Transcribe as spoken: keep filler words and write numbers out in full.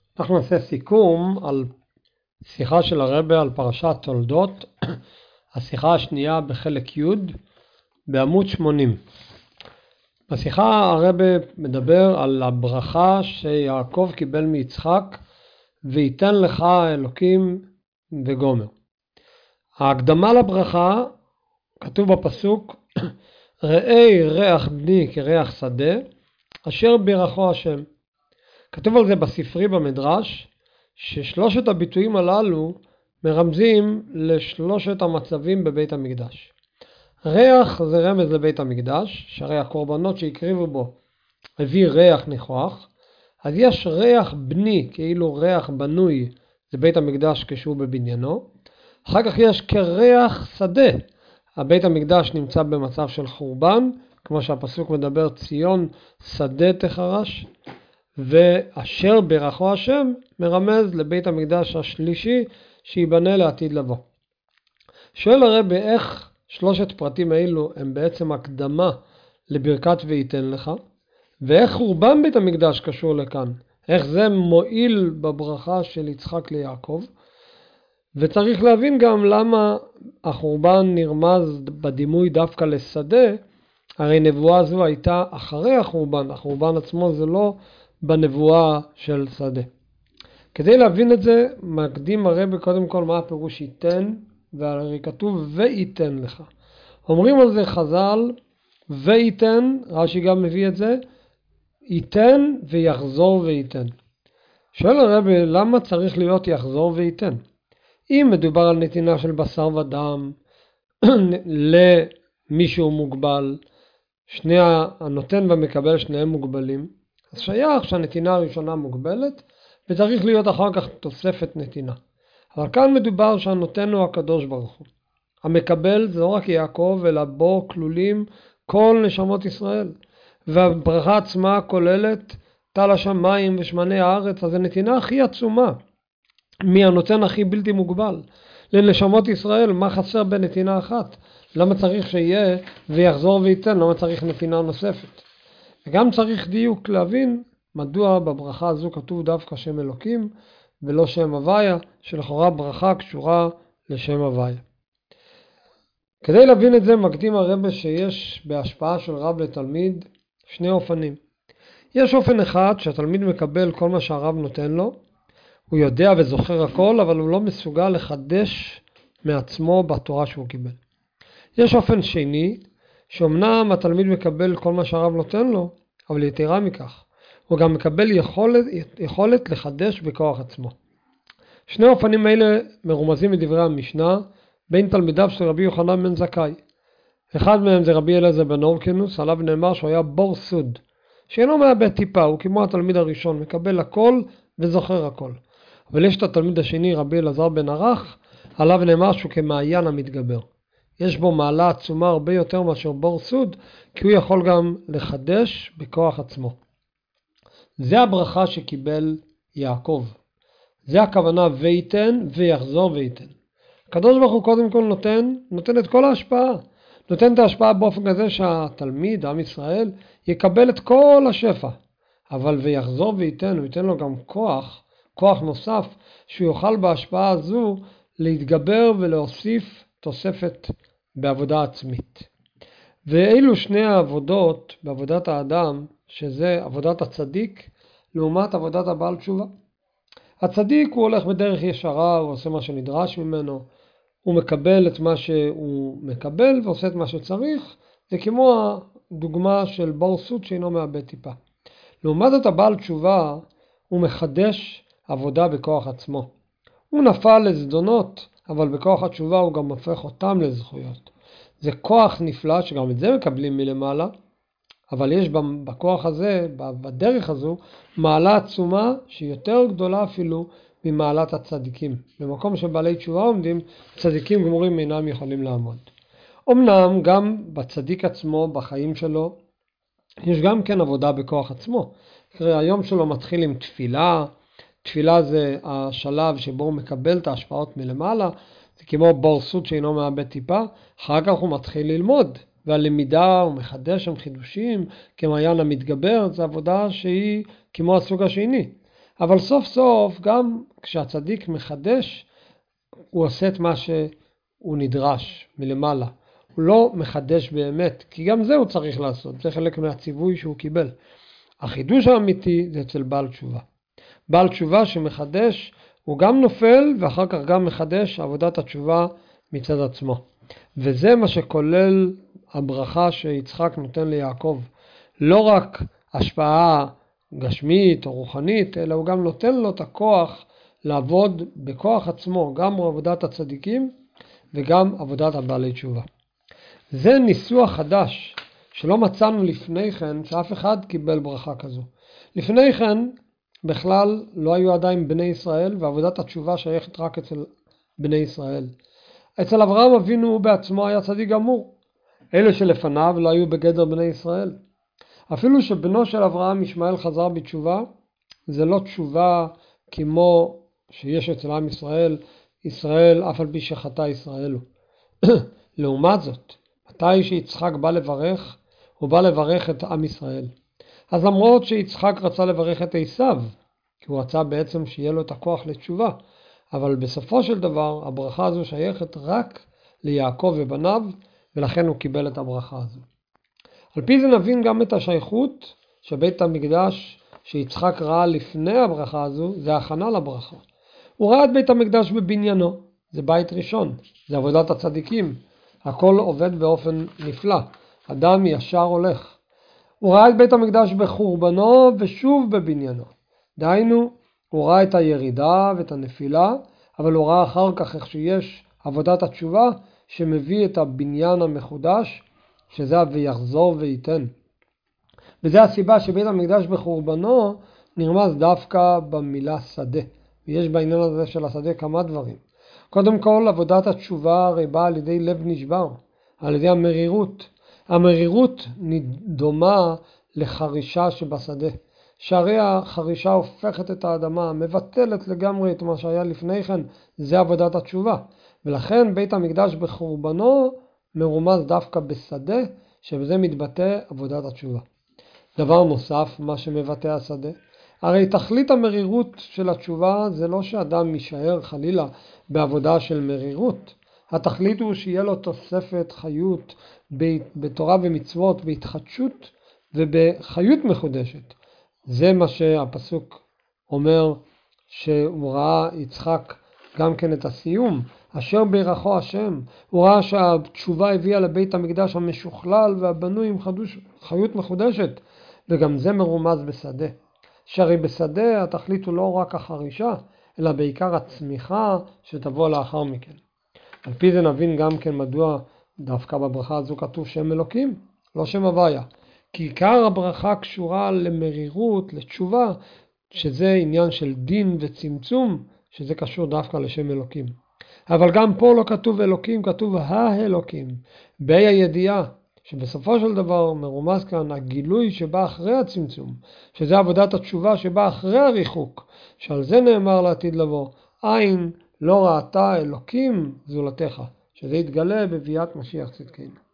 אנחנו נעשה סיכום על שיחה של הרבי על פרשת תולדות, השיחה השנייה בחלק י' בעמוד שמונים. בשיחה הרבי מדבר על הברכה שיעקב קיבל מיצחק, ויתן לך אלוקים וגומר. ההקדמה לברכה כתוב בפסוק, ראי ריח בני כריח שדה, אשר בירכו השם. כתוב על זה בספרי במדרש, ששלושת הביטויים הללו מרמזים לשלושת המצבים בבית המקדש. ריח זה רמז לבית המקדש, שהרי הקורבנות שהקריבו בו הביא ריח ניחוח. אז יש ריח בני, כאילו ריח בנוי, זה בית המקדש כשהוא בבניינו. אחר כך יש כריח שדה, הבית המקדש נמצא במצב של חורבן, כמו שהפסוק מדבר, ציון שדה תחרש. ואשר ברכו השם מרמז לבית המקדש השלישי שיבנה לעתיד לבוא. שואל הרבי איך שלושת פרטים האלו הם בעצם הקדמה לברכת וייתן לך, ואיך חורבן בית המקדש קשור לכאן, איך זה מועיל בברכה של יצחק ליעקב. וצריך להבין גם למה החורבן נרמז בדימוי דווקא לשדה, הרי נבואה זו הייתה אחרי החורבן, החורבן עצמו זה לא בנבואה של שדה. כדי להבין את זה, מקדים הרבי קודם כל מה הפירוש ייתן, והרי כתוב וייתן לך. אומרים על זה חז"ל, וייתן, רש"י גם מביא את זה, ייתן ויחזור וייתן. שואל הרבי, למה צריך להיות יחזור וייתן? אם מדובר על נתינה של בשר ודם למישהו מוגבל, שני הנותן והמקבל שניהם מוגבלים, אז שייך שהנתינה הראשונה מוגבלת, וצריך להיות אחר כך תוספת נתינה. אבל כאן מדובר שהנותן הוא הקדוש ברוך הוא. המקבל זה לא רק יעקב, אלא בו כלולים כל נשמות ישראל. והברכה עצמה כוללת טל השמיים ושמני הארץ, אז הנתינה הכי עצומה, מהנותן הכי בלתי מוגבל. לנשמות ישראל, מה חסר בנתינה אחת? למה צריך שיהיה ויחזור וייתן? למה צריך נתינה נוספת? וגם צריך דיוק להבין מדוע בברכה הזו כתוב דווקא שם אלוקים ולא שם הוויה, שלכאורה ברכה קשורה לשם הוויה. כדי להבין את זה מקדים הרבי שיש בהשפעה של רב לתלמיד שני אופנים. יש אופן אחד שהתלמיד מקבל כל מה שהרב נותן לו, הוא יודע וזוכר הכל, אבל הוא לא מסוגל לחדש מעצמו בתורה שהוא קיבל. יש אופן שני, שאומנם התלמיד מקבל כל מה שהרב נותן לו, אבל יתרה מכך, הוא גם מקבל יכולת, יכולת לחדש בכוח עצמו. שני האופנים האלה מרומזים מדברי המשנה, בין תלמידיו של רבי יוחנן בן זכאי. אחד מהם זה רבי אלעזר בן הורקנוס, עליו נאמר שהוא היה בור סוד, שאינו מאבד טיפה, הוא כמו התלמיד הראשון, מקבל הכל וזוכר הכל. אבל יש את התלמיד השני, רבי אלעזר בן ערך, עליו נאמר שהוא כמעיין המתגבר. יש בו מעלה עצומה הרבה יותר מאשר בור סוד, כי הוא יכול גם לחדש בכוח עצמו. זה הברכה שקיבל יעקב. זה הכוונה וייתן ויחזור וייתן. הקדוש ברוך הוא קודם כל נותן, נותן את כל ההשפעה. נותן את ההשפעה באופן כזה שהתלמיד, עם ישראל, יקבל את כל השפע. אבל ויחזור וייתן, הוא ייתן לו גם כוח, כוח נוסף, שהוא יוכל בהשפעה הזו להתגבר ולהוסיף תוספת בעבודה עצמית. ואילו שני העבודות בעבודת האדם, שזה עבודת הצדיק, לעומת עבודת הבעל תשובה. הצדיק הוא הולך בדרך ישרה, הוא עושה מה שנדרש ממנו, הוא מקבל את מה שהוא מקבל ועושה את מה שצריך, זה כמו הדוגמה של בור סוד שאינו מאבד טיפה. לעומת את הבעל תשובה, הוא מחדש עבודה בכוח עצמו. הוא נפל לזדונות, אבל בכוח התשובה הוא גם הופך אותם לזכויות. זה כוח נפלא שגם את זה מקבלים מלמעלה, אבל יש בכוח הזה, בדרך הזו, מעלה עצומה שהיא יותר גדולה אפילו ממעלת הצדיקים. במקום שבעלי תשובה עומדים, צדיקים גמורים אינם יכולים לעמוד. אמנם גם בצדיק עצמו, בחיים שלו, יש גם כן עבודה בכוח עצמו. היום שלו מתחיל עם תפילה, תפילה זה השלב שבו הוא מקבל את ההשפעות מלמעלה, זה כמו בור סוד שאינו מאבד טיפה, אחר כך הוא מתחיל ללמוד, והלמידה הוא מחדש שם חידושים, כמעיין המתגבר, זו עבודה שהיא כמו הסוג השני. אבל סוף סוף גם כשהצדיק מחדש, הוא עושה את מה שהוא נדרש מלמעלה. הוא לא מחדש באמת, כי גם זה הוא צריך לעשות, זה חלק מהציווי שהוא קיבל. החידוש האמיתי זה אצל בעל תשובה. בעל תשובה שמחדש, הוא גם נופל ואחר כך גם מחדש עבודת התשובה מצד עצמו. וזה מה שכולל הברכה שיצחק נותן ליעקב. לא רק השפעה גשמית או רוחנית, אלא הוא גם נותן לו את הכוח לעבוד בכוח עצמו, גם עבודת הצדיקים וגם עבודת הבעלי תשובה. זה ניסוח חדש שלא מצאנו לפני כן, שאף אחד קיבל ברכה כזו. לפני כן בכלל לא היו עדיין בני ישראל, ועבודת התשובה שייכת רק אצל בני ישראל. אצל אברהם אבינו הוא בעצמו היה צדיק גמור. אלה שלפניו לא היו בגדר בני ישראל. אפילו שבנו של אברהם ישמעאל חזר בתשובה, זה לא תשובה כמו שיש אצל עם ישראל, ישראל אף על פי שחטא ישראל הוא. לעומת זאת, מתי שיצחק בא לברך, הוא בא לברך את עם ישראל. אז למרות שיצחק רצה לברך את עשיו, כי הוא רצה בעצם שיהיה לו את הכוח לתשובה, אבל בסופו של דבר הברכה הזו שייכת רק ליעקב ובניו, ולכן הוא קיבל את הברכה הזו. על פי זה נבין גם את השייכות שבית המקדש שיצחק ראה לפני הברכה הזו, זה הכנה לברכה. הוא ראה את בית המקדש בבניינו, זה בית ראשון, זה עבודת הצדיקים, הכל עובד באופן נפלא, אדם ישר הולך. הוא ראה את בית המקדש בחורבנו ושוב בבניינו. דהיינו, הוא ראה את הירידה ואת הנפילה, אבל הוא ראה אחר כך איך שיש עבודת התשובה שמביא את הבניין המחודש, שזה ויחזור וייתן. וזה הסיבה שבית המקדש בחורבנו נרמז דווקא במילה שדה. ויש בעניין הזה של השדה כמה דברים. קודם כל, עבודת התשובה הרי באה על ידי לב נשבר, על ידי המרירות. המרירות דומה לחרישה שבשדה. שהרי החרישה הופכת את האדמה, מבטלת לגמרי את מה שהיה לפני כן, זה עבודת התשובה. ולכן בית המקדש בחורבנו מרומז דווקא בשדה, שבזה מתבטא עבודת התשובה. דבר נוסף, מה שמבטא השדה, הרי תכלית המרירות של התשובה זה לא שאדם יישאר חלילה בעבודה של מרירות. התכלית הוא שיהיה לו תוספת חיות בתורה ומצוות, בהתחדשות ובחיות מחודשת. זה מה שהפסוק אומר שהוא ראה יצחק גם כן את הסיום, אשר בירכו השם. הוא ראה שהתשובה הביאה לבית המקדש המשוכלל והבנוי עם חדוש, חיות מחודשת, וגם זה מרומז בשדה. שהרי בשדה התכלית הוא לא רק החרישה, אלא בעיקר הצמיחה שתבוא לאחר מכן. על פי זה נבין גם כן מדוע דווקא בברכה הזו כתוב שם אלוקים, לא שם הוויה. כי עיקר הברכה קשורה למרירות, לתשובה, שזה עניין של דין וצמצום, שזה קשור דווקא לשם אלוקים. אבל גם פה לא כתוב אלוקים, כתוב האלוקים, בי הידיעה, שבסופו של דבר מרומז כאן הגילוי שבא אחרי הצמצום, שזה עבודת התשובה שבא אחרי הריחוק, שעל זה נאמר לעתיד לבוא, עין לא ראתה אלוקים זולתך, שזה יתגלה בביאת משיח צדקנו.